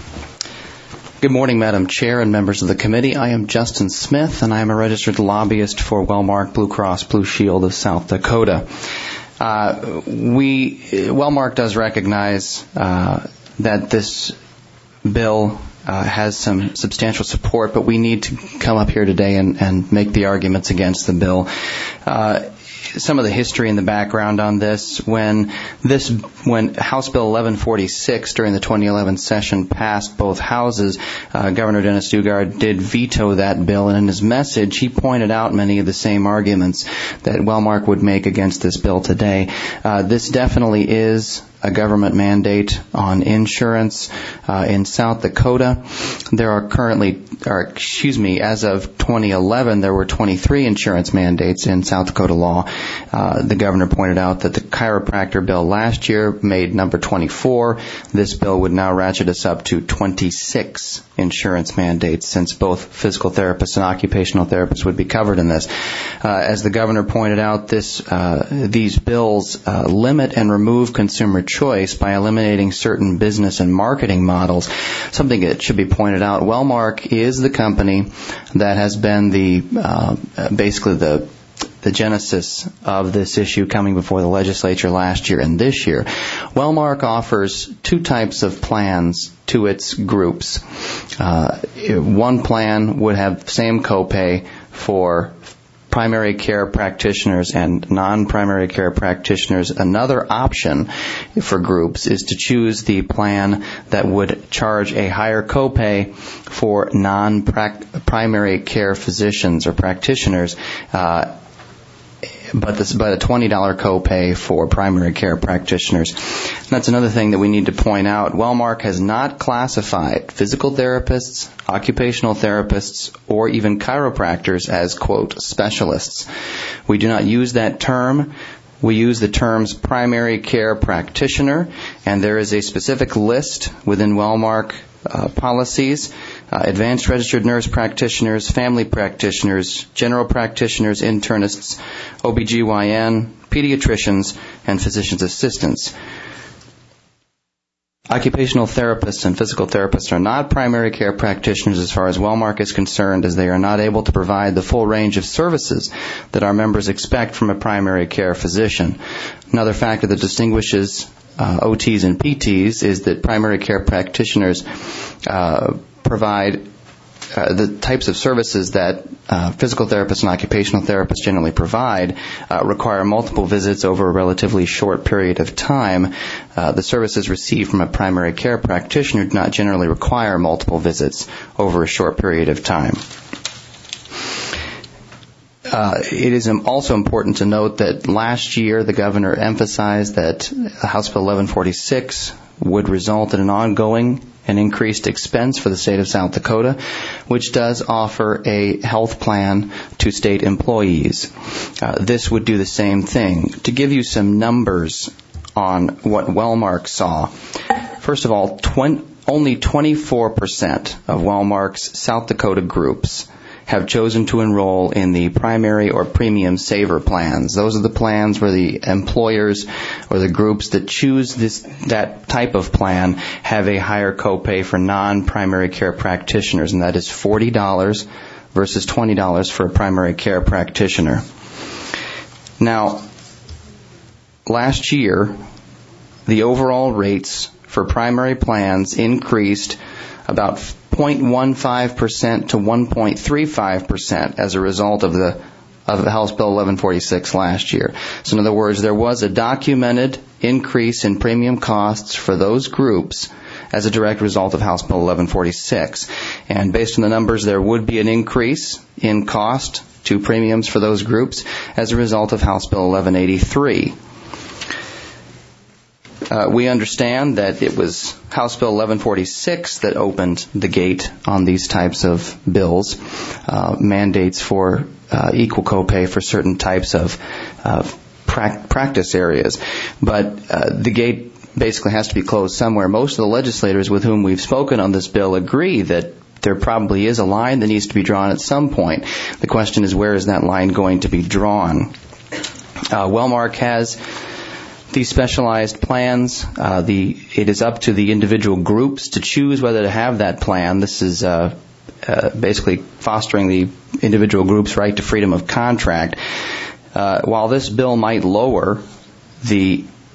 Good morning, Madam Chair and members of the committee. I am Justin Smith, and I am a registered lobbyist for Wellmark Blue Cross Blue Shield of South Dakota. Uh, we, Wellmark does recognize uh, that this bill uh, has some substantial support, but we need to come up here today and, and make the arguments against the bill. Uh, some of the history and the background on this. When this, when House Bill eleven forty-six during the twenty eleven session passed both houses, uh, Governor Dennis Daugaard did veto that bill, and in his message he pointed out many of the same arguments that Wellmark would make against this bill today. Uh, this definitely is a government mandate on insurance uh, in South Dakota. There are currently, or excuse me, as of twenty eleven, there were twenty-three insurance mandates in South Dakota law. Uh, the governor pointed out that the chiropractor bill last year made number twenty-four. This bill would now ratchet us up to twenty-six insurance mandates, since both physical therapists and occupational therapists would be covered in this. Uh, as the governor pointed out, this uh, these bills uh, limit and remove consumer choice by eliminating certain business and marketing models. Something that should be pointed out, Wellmark is the company that has been the uh, basically the the genesis of this issue coming before the legislature last year and this year. Wellmark offers two types of plans to its groups. Uh, one plan would have the same copay for primary care practitioners and non-primary care practitioners. Another option for groups is to choose the plan that would charge a higher copay for non-primary care physicians or practitioners, uh, but this, but a twenty dollars copay for primary care practitioners. And that's another thing that we need to point out. Wellmark has not classified physical therapists, occupational therapists, or even chiropractors as, quote, specialists. We do not use that term. We use the terms primary care practitioner, and there is a specific list within Wellmark uh, policies. Uh, advanced registered nurse practitioners, family practitioners, general practitioners, internists, O B G Y N, pediatricians, and physician's assistants. Occupational therapists and physical therapists are not primary care practitioners as far as Wellmark is concerned, as they are not able to provide the full range of services that our members expect from a primary care physician. Another factor that distinguishes uh, O Ts and P Ts is that primary care practitioners uh, provide uh, the types of services that uh, physical therapists and occupational therapists generally provide uh, require multiple visits over a relatively short period of time. Uh, the services received from a primary care practitioner do not generally require multiple visits over a short period of time. Uh, it is also important to note that last year the governor emphasized that House Bill eleven forty-six would result in an ongoing and increased expense for the state of South Dakota, which does offer a health plan to state employees. Uh, this would do the same thing. To give you some numbers on what Wellmark saw, first of all, twenty, only twenty-four percent of Wellmark's South Dakota groups have chosen to enroll in the primary or premium saver plans. Those are the plans where the employers or the groups that choose this that type of plan have a higher copay for non-primary care practitioners, and that is forty dollars versus twenty dollars for a primary care practitioner. Now, last year, the overall rates for primary plans increased about zero point one five percent to one point three five percent as a result of the of the House Bill eleven forty-six last year. So in other words, there was a documented increase in premium costs for those groups as a direct result of House Bill eleven forty-six. And based on the numbers, there would be an increase in cost to premiums for those groups as a result of House Bill eleven eighty-three. Uh, we understand that it was House Bill eleven forty-six that opened the gate on these types of bills, uh, mandates for uh, equal copay for certain types of uh, pra- practice areas. But uh, the gate basically has to be closed somewhere. Most of the legislators with whom we've spoken on this bill agree that there probably is a line that needs to be drawn at some point. The question is, where is that line going to be drawn? Uh, Wellmark has these specialized plans. Uh, the it is up to the individual groups to choose whether to have that plan. This is uh, uh, basically fostering the individual group's right to freedom of contract. Uh, while this bill might lower the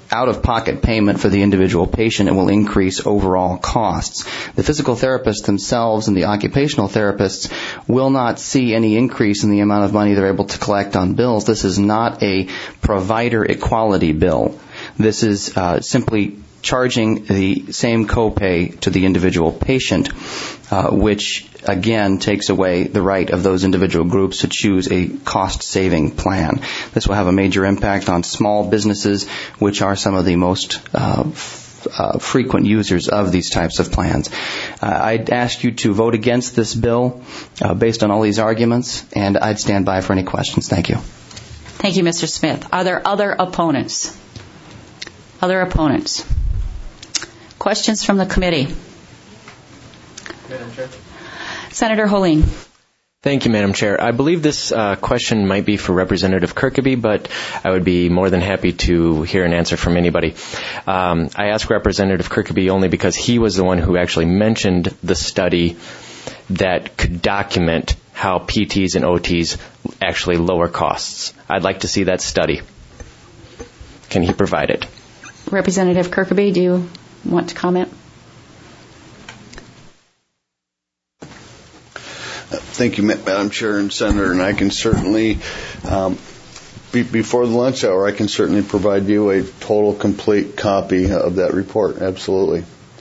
out-of-pocket payment for the individual patient, it will increase overall costs. The physical therapists themselves and the occupational therapists will not see any increase in the amount of money they're able to collect on bills. This is not a provider equality bill. This is uh, simply charging the same copay to the individual patient, uh, which again takes away the right of those individual groups to choose a cost-saving plan. This will have a major impact on small businesses, which are some of the most uh, f- uh, frequent users of these types of plans. Uh, I'd ask you to vote against this bill uh, based on all these arguments, and I'd stand by for any questions. Thank you. Thank you, Mister Smith. Are there other opponents? Other opponents? Questions from the committee? Madam Chair. Senator Holeen. Thank you, Madam Chair. I believe this uh, question might be for Representative Kirkeby, but I would be more than happy to hear an answer from anybody. Um, I ask Representative Kirkeby only because he was the one who actually mentioned the study that could document how P Ts and O Ts actually lower costs. I'd like to see that study. Can he provide it? Representative Kirkeby, do you want to comment? Thank you, Madam Chair and Senator, and I can certainly, um, be, before the lunch hour, I can certainly provide you a total, complete copy of that report. Absolutely.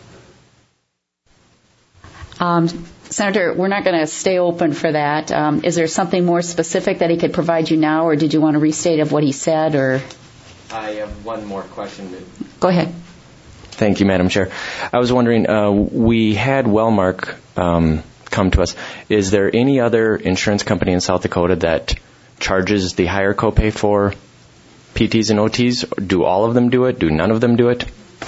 Um, Senator, we're not going to stay open for that. Um, is there something more specific that he could provide you now, or did you want to restate of what he said? Or I have one more question. Go ahead. Thank you, Madam Chair. I was wondering, uh, we had Wellmark um, come to us. Is there any other insurance company in South Dakota that charges the higher copay for P Ts and O Ts? Do all of them do it? Do none of them do it?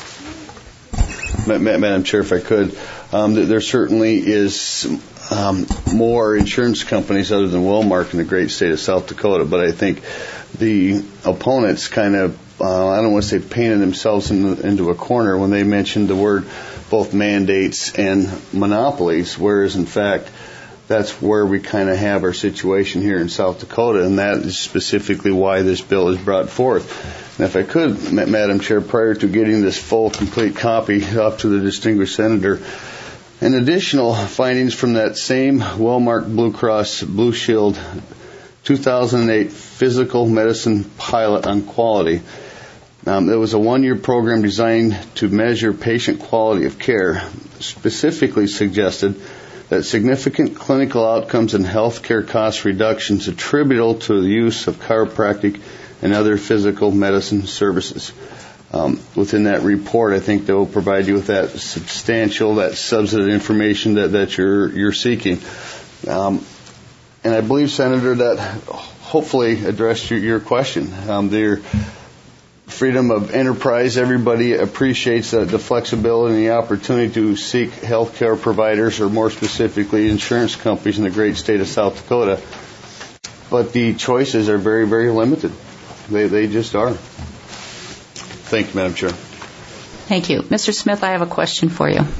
Madam Chair, if I could, um, there certainly is um, more insurance companies other than Wellmark in the great state of South Dakota, but I think the opponents kind of, uh, I don't want to say painted themselves in the, into a corner when they mentioned the word both mandates and monopolies, whereas in fact that's where we kind of have our situation here in South Dakota, and that is specifically why this bill is brought forth. And if I could, Madam Chair, prior to getting this full, complete copy up to the distinguished senator, and additional findings from that same Wellmark Blue Cross Blue Shield two thousand eight physical medicine pilot on quality. Um, it was a one-year program designed to measure patient quality of care, specifically suggested that significant clinical outcomes and health care cost reductions attributable to the use of chiropractic and other physical medicine services. Um, within that report, I think they will provide you with that substantial, that substantive information that, that you're, you're seeking. Um, and I believe, Senator, that hopefully addressed your, your question. Um, their freedom of enterprise, everybody appreciates the, the flexibility and the opportunity to seek health care providers, or more specifically insurance companies in the great state of South Dakota. But the choices are very, very limited. They, they just are. Thank you, Madam Chair. Thank you. Mister Smith, I have a question for you.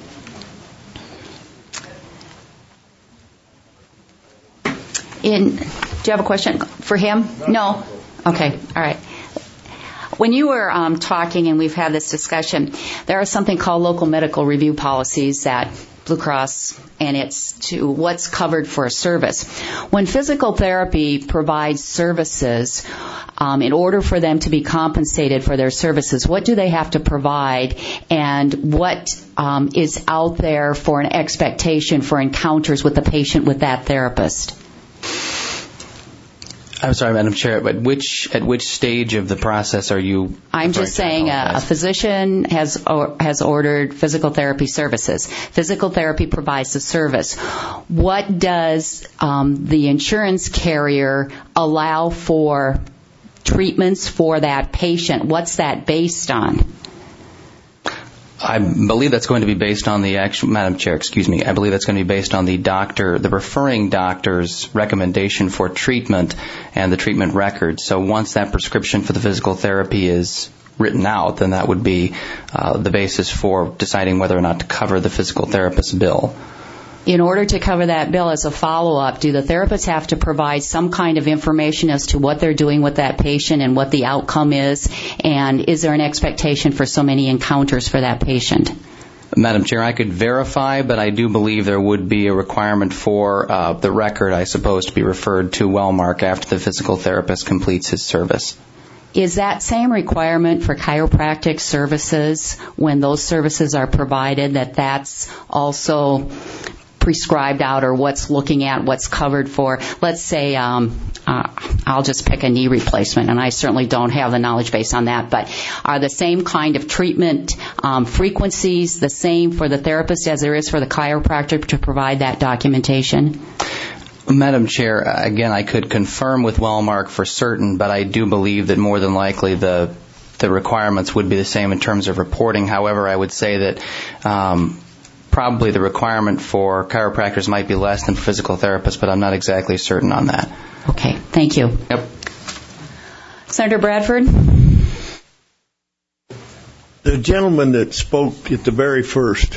In, do you have a question for him? No? Okay. All right. When you were um, talking, and we've had this discussion, there is something called local medical review policies that Blue Cross, and it's to what's covered for a service. When physical therapy provides services, um, in order for them to be compensated for their services, what do they have to provide, and what um, is out there for an expectation for encounters with the patient with that therapist? I'm sorry, Madam Chair, but which at which stage of the process are you? I'm just saying a, a physician has or, has ordered physical therapy services. Physical therapy provides the service. What does um, the insurance carrier allow for treatments for that patient? What's that based on? I believe that's going to be based on the actual, Madam Chair, excuse me, I believe that's going to be based on the doctor, the referring doctor's recommendation for treatment and the treatment record. So once that prescription for the physical therapy is written out, then that would be uh, the basis for deciding whether or not to cover the physical therapist's bill. in order to cover that bill as a follow-up, do the therapists have to provide some kind of information as to what they're doing with that patient and what the outcome is? And is there an expectation for so many encounters for that patient? Madam Chair, I could verify, but I do believe there would be a requirement for uh, the record, I suppose, to be referred to Wellmark after the physical therapist completes his service. Is that same requirement for chiropractic services when those services are provided, that that's also prescribed out, or what's looking at what's covered for? Let's say um, uh, I'll just pick a knee replacement, and I certainly don't have the knowledge base on that, but are the same kind of treatment um, frequencies the same for the therapist as there is for the chiropractor to provide that documentation? Madam Chair, again, I could confirm with Wellmark for certain, but I do believe that more than likely the the requirements would be the same in terms of reporting. However, I would say that um, probably the requirement for chiropractors might be less than physical therapists, but I'm not exactly certain on that. Okay, thank you. Yep. Senator Bradford? The gentleman that spoke at the very first,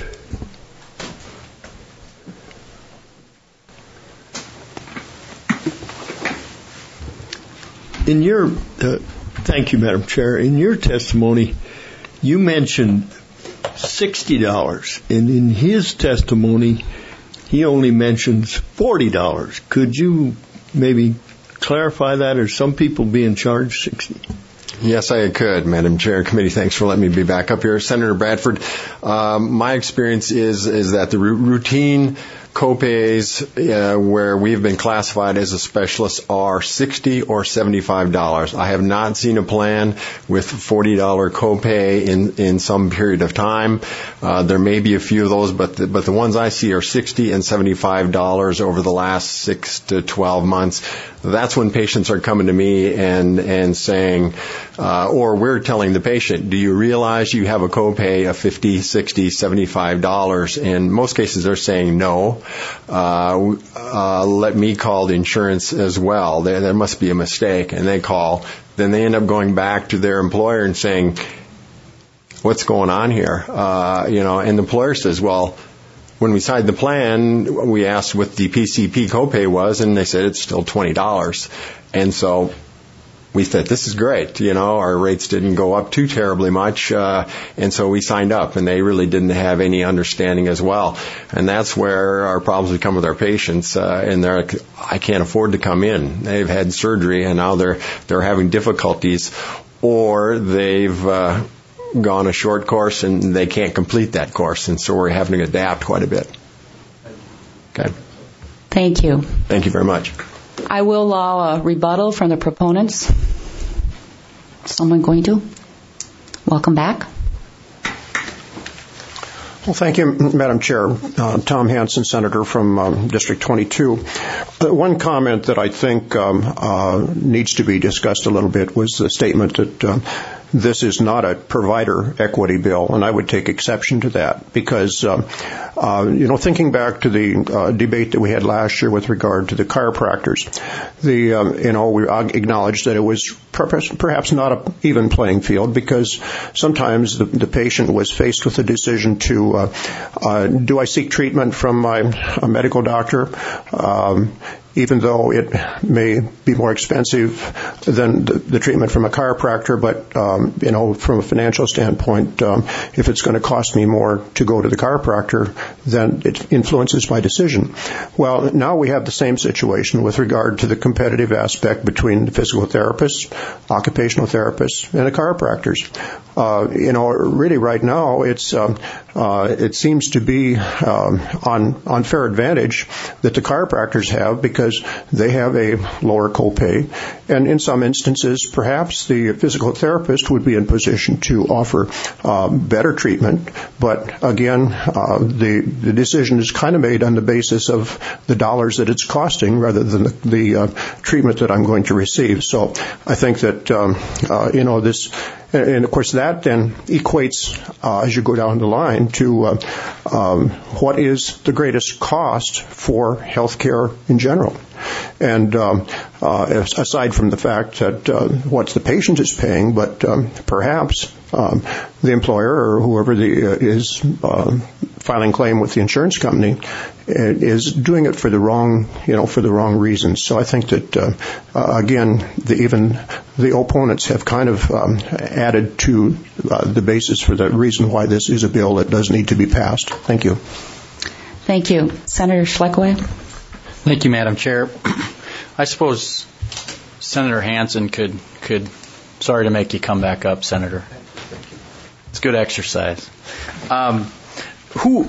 in your, uh, thank you, Madam Chair, in your testimony, you mentioned sixty dollars, and in his testimony, he only mentions forty dollars. Could you maybe clarify that? Are some people being charged sixty dollars? Yes, I could, Madam Chair. Committee, thanks for letting me be back up here. Senator Bradford, um, my experience is is that the r- routine copays uh, where we've been classified as a specialist are sixty dollars or seventy-five dollars. I have not seen a plan with forty dollars copay in, in some period of time. Uh, there may be a few of those, but the, but the ones I see are sixty dollars and seventy-five dollars over the last six to twelve months. That's when patients are coming to me and, and saying, uh, or we're telling the patient, do you realize you have a copay of fifty dollars, sixty dollars, seventy-five dollars? In most cases, they're saying no. Uh, uh, let me call the insurance as well. There, there must be a mistake. And they call. Then they end up going back to their employer and saying, what's going on here? Uh, you know, and the employer says, well, when we signed the plan, we asked what the P C P copay was, and they said it's still twenty dollars. And so we said, this is great. You know, our rates didn't go up too terribly much. Uh, and so we signed up, and they really didn't have any understanding as well. And that's where our problems become with our patients. Uh, and they're like, I can't afford to come in. They've had surgery, and now they're, they're having difficulties, or they've, uh, gone a short course and they can't complete that course. And so we're having to adapt quite a bit. Okay. Thank you. Thank you very much. I will allow a rebuttal from the proponents. Someone going to? Welcome back. Well, thank you, Madam Chair. Uh, Tom Hanson, Senator from um, District twenty-two. Uh, one comment that I think um, uh, needs to be discussed a little bit was the statement that uh, this is not a provider equity bill, and I would take exception to that because, uh, uh, you know, thinking back to the uh, debate that we had last year with regard to the chiropractors, the um, you know we acknowledged that it was perhaps, perhaps not an even playing field because sometimes the, the patient was faced with a decision to uh, uh, do I seek treatment from my a medical doctor, um, even though it may be more expensive than the, the treatment from a chiropractor, but um, you know, from a financial standpoint, um, if it's going to cost me more to go to the chiropractor, then it influences my decision. Well, now we have the same situation with regard to the competitive aspect between the physical therapists, occupational therapists, and the chiropractors. Uh, you know, really right now, it's um, uh, it seems to be um, on unfair advantage that the chiropractors have because they have a lower copay, and in some instances, perhaps the physical therapist would be in position to offer uh, better treatment. But again, uh, the the decision is kind of made on the basis of the dollars that it's costing rather than the, the uh, treatment that I'm going to receive. So I think that um, uh, you know this. And, of course, that then equates, uh, as you go down the line, to uh, um, what is the greatest cost for health care in general. And um, uh, aside from the fact that uh, what the patient is paying, but um, perhaps um, the employer or whoever the, uh, is uh, filing claim with the insurance company is doing it for the wrong, you know, for the wrong reasons. So I think that uh, uh, again, the, even the opponents have kind of um, added to uh, the basis for the reason why this is a bill that does need to be passed. Thank you. Thank you, Senator Schleckway. Thank you, Madam Chair. I suppose Senator Hansen could could. Sorry to make you come back up, Senator. It's good exercise. Um, who,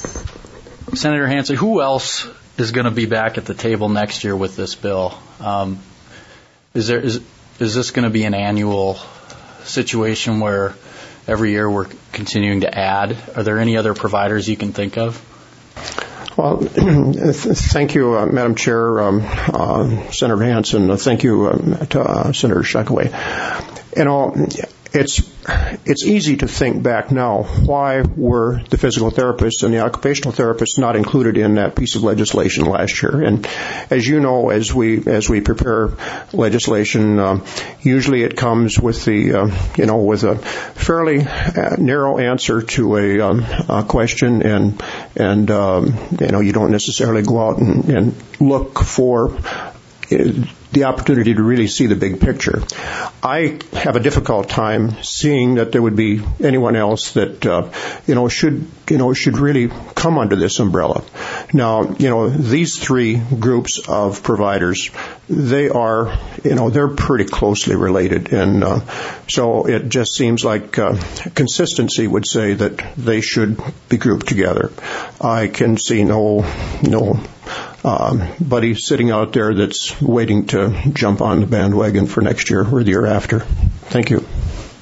Senator Hansen? Who else is going to be back at the table next year with this bill? Um, is there is is this going to be an annual situation where every year we're continuing to add? Are there any other providers you can think of? Well, thank you, uh, Madam Chair, um, uh, Senator Hansen. Uh, thank you, um, to, uh, Senator Shekaway. You know, it's it's easy to think back now. Why were the physical therapists and the occupational therapists not included in that piece of legislation last year? And as you know, as we as we prepare legislation, um, usually it comes with the uh, you know with a fairly uh, narrow answer to a, um, a question, and and um, you know you don't necessarily go out and, and look for Uh, the opportunity to really see the big picture. I have a difficult time seeing that there would be anyone else that uh, you know should you know should really come under this umbrella. Now, you know these three groups of providers, they are you know they're pretty closely related, and uh, so it just seems like uh, consistency would say that they should be grouped together. I can see no no. Um, buddy sitting out there that's waiting to jump on the bandwagon for next year or the year after. Thank you.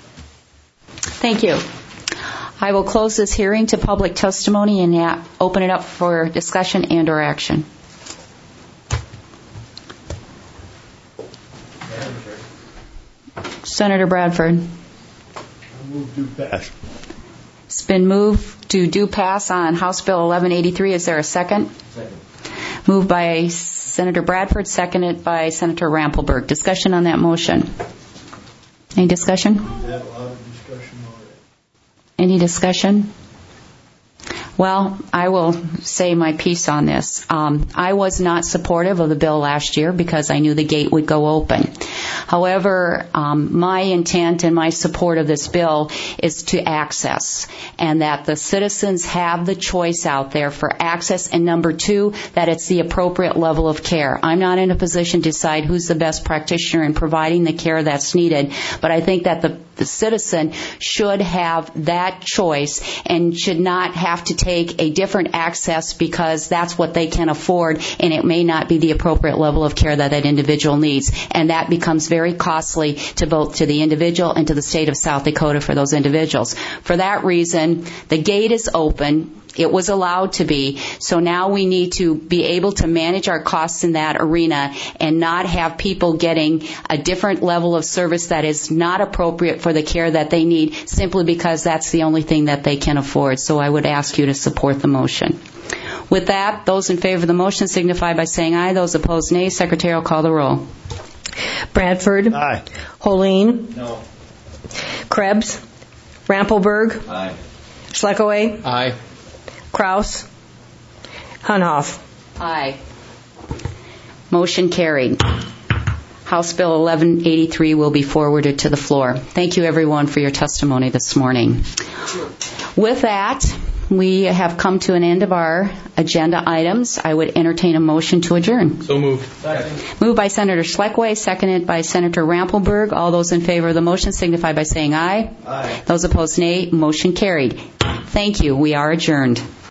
Thank you. I will close this hearing to public testimony and ha- open it up for discussion and or action. Senator Bradford. I move to pass. It's been moved to do pass on House Bill eleven eighty-three. Is there a second? Second. Moved by Senator Bradford, seconded by Senator Rampelberg. Discussion on that motion. Any discussion? We've had a lot of discussion already. Any discussion? Well, I will say my piece on this. Um, I was not supportive of the bill last year because I knew the gate would go open. However, um, my intent and my support of this bill is to access, and that the citizens have the choice out there for access, and number two, that it's the appropriate level of care. I'm not in a position to decide who's the best practitioner in providing the care that's needed, but I think that the, the citizen should have that choice and should not have to take a different access because that's what they can afford, and it may not be the appropriate level of care that that individual needs. And that becomes very costly to both to the individual and to the state of South Dakota for those individuals. For that reason, the gate is open. It was allowed to be. So now we need to be able to manage our costs in that arena and not have people getting a different level of service that is not appropriate for the care that they need simply because that's the only thing that they can afford. So I would ask you to support the motion. With that, those in favor of the motion signify by saying aye. Those opposed, nay. Secretary will call the roll. Bradford. Aye. Holeen. No. Krebs. Rampelberg. Aye. Schleckaway. Aye. Kraus. Hunhoff. Aye. Motion carried. House Bill eleven eighty-three will be forwarded to the floor. Thank you, everyone, for your testimony this morning. With that, we have come to an end of our agenda items. I would entertain a motion to adjourn. So moved. Second. Moved by Senator Schleckway, seconded by Senator Rampelberg. All those in favor of the motion signify by saying aye. Aye. Those opposed, nay. Motion carried. Thank you. We are adjourned.